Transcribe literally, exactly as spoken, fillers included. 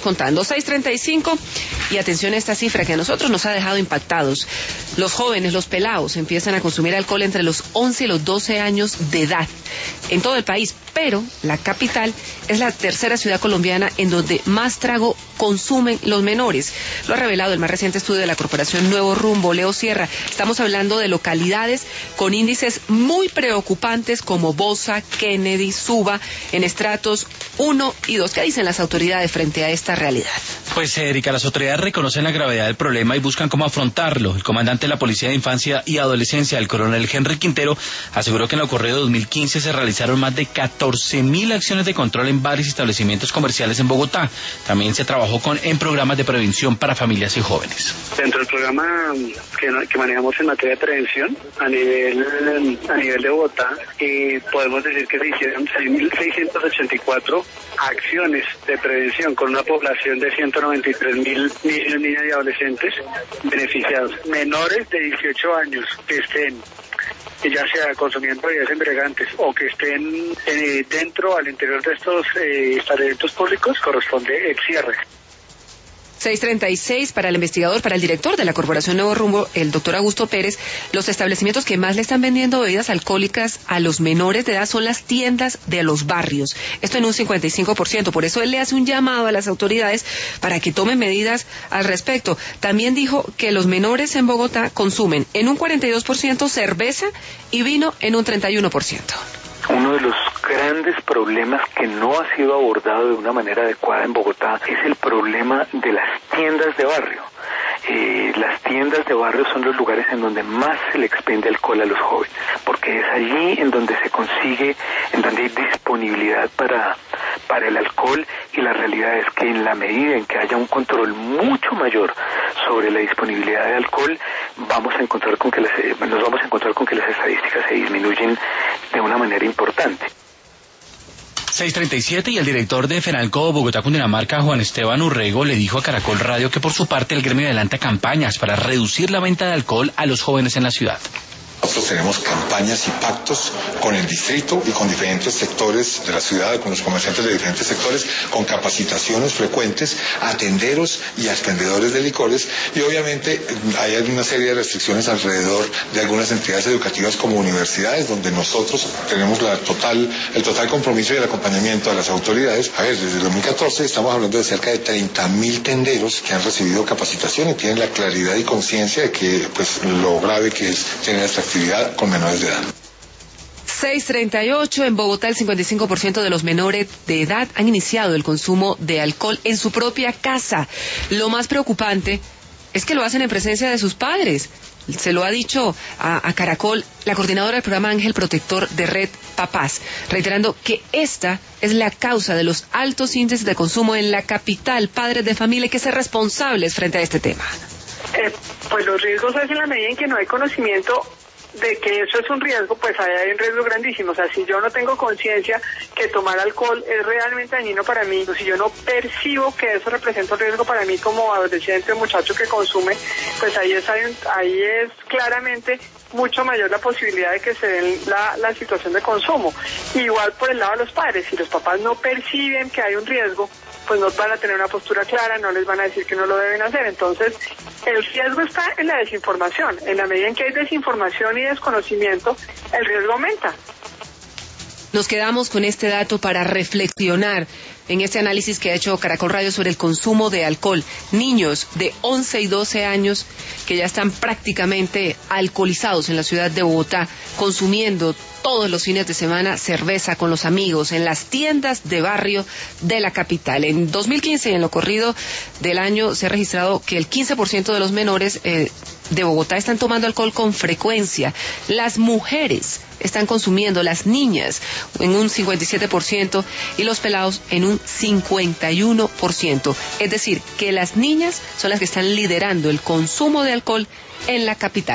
contando. seis treinta y cinco, y atención a esta cifra que a nosotros nos ha dejado impactados. Los jóvenes, los pelados, empiezan a consumir alcohol entre los once y los doce años de edad en todo el país, pero la capital es la tercera ciudad colombiana en donde más trago consumen los menores. Lo ha revelado el más reciente estudio de la Corporación Nuevo Rumbo. Leo Sierra, estamos hablando de localidades con índices muy preocupantes como Bosa, Kennedy, Suba, en estratos uno y dos. ¿Qué dicen las autoridades frente a esta realidad? Pues, Erika, las autoridades reconocen la gravedad del problema y buscan cómo afrontarlo. El comandante de la Policía de Infancia y Adolescencia, el coronel Henry Quintero, aseguró que en lo corrido de dos mil quince se realizaron más de catorce mil acciones de control en bares y establecimientos comerciales en Bogotá. También se trabajó con, en programas de prevención para familias y jóvenes. Dentro del programa que, que manejamos en materia de prevención a nivel a nivel de Bogotá, eh, podemos decir que se hicieron seis mil seiscientas ochenta y cuatro acciones de prevención con una población de ciento noventa y tres mil niños, niñas y adolescentes beneficiados, menores de dieciocho años que estén ya sea consumiendo bebidas embriagantes o que estén eh, dentro al interior de estos eh, establecimientos públicos, corresponde el cierre. seis treinta y seis, para el investigador, para el director de la Corporación Nuevo Rumbo, el doctor Augusto Pérez, los establecimientos que más le están vendiendo bebidas alcohólicas a los menores de edad son las tiendas de los barrios. Esto en un cincuenta y cinco por ciento. Por eso él le hace un llamado a las autoridades para que tomen medidas al respecto. También dijo que los menores en Bogotá consumen en un cuarenta y dos por ciento cerveza y vino en un treinta y uno por ciento. Uno de los grandes problemas que no ha sido abordado de una manera adecuada en Bogotá es el problema de las tiendas de barrio. Eh, las tiendas de barrio son los lugares en donde más se le expende alcohol a los jóvenes, porque es allí en donde se consigue, en donde hay disponibilidad para, para el alcohol, y la realidad es que en la medida en que haya un control mucho mayor sobre la disponibilidad de alcohol, vamos a encontrar con que las, nos vamos a encontrar con que las estadísticas se disminuyen de una manera importante. seis treinta y siete, y el director de FENALCO Bogotá Cundinamarca, Juan Esteban Urrego, le dijo a Caracol Radio que por su parte el gremio adelanta campañas para reducir la venta de alcohol a los jóvenes en la ciudad. Nosotros tenemos campañas y pactos con el distrito y con diferentes sectores de la ciudad, con los comerciantes de diferentes sectores, con capacitaciones frecuentes a tenderos y a expendedores de licores, y obviamente hay una serie de restricciones alrededor de algunas entidades educativas como universidades, donde nosotros tenemos la total, el total compromiso y el acompañamiento a las autoridades. A ver, desde el dos mil catorce estamos hablando de cerca de treinta mil tenderos que han recibido capacitación y tienen la claridad y conciencia de que, pues, lo grave que es tener esta actividad con menores de edad. seis treinta y ocho, en Bogotá el cincuenta y cinco por ciento de los menores de edad han iniciado el consumo de alcohol en su propia casa. Lo más preocupante es que lo hacen en presencia de sus padres. Se lo ha dicho a, a Caracol la coordinadora del programa Ángel Protector de Red Papás, reiterando que esta es la causa de los altos índices de consumo en la capital. Padres de familia, hay que ser responsables frente a este tema. Eh, pues los riesgos es en la medida en que no hay conocimiento de que eso es un riesgo, pues hay un riesgo grandísimo. O sea, si yo no tengo conciencia que tomar alcohol es realmente dañino para mí, si yo no percibo que eso representa un riesgo para mí como adolescente o muchacho que consume, pues ahí es, ahí es claramente mucho mayor la posibilidad de que se dé la, la situación de consumo. Igual por el lado de los padres, si los papás no perciben que hay un riesgo, pues no van a tener una postura clara, no les van a decir que no lo deben hacer. Entonces, el riesgo está en la desinformación. En la medida en que hay desinformación y desconocimiento, el riesgo aumenta. Nos quedamos con este dato para reflexionar en este análisis que ha hecho Caracol Radio sobre el consumo de alcohol. Niños de once y doce años que ya están prácticamente alcoholizados en la ciudad de Bogotá, consumiendo todos los fines de semana cerveza con los amigos en las tiendas de barrio de la capital. En dos mil quince, en lo corrido del año, se ha registrado que el quince por ciento de los menores eh, de Bogotá están tomando alcohol con frecuencia. Las mujeres están consumiendo, las niñas en un cincuenta y siete por ciento y los pelados en un cincuenta y uno por ciento. Es decir, que las niñas son las que están liderando el consumo de alcohol en la capital.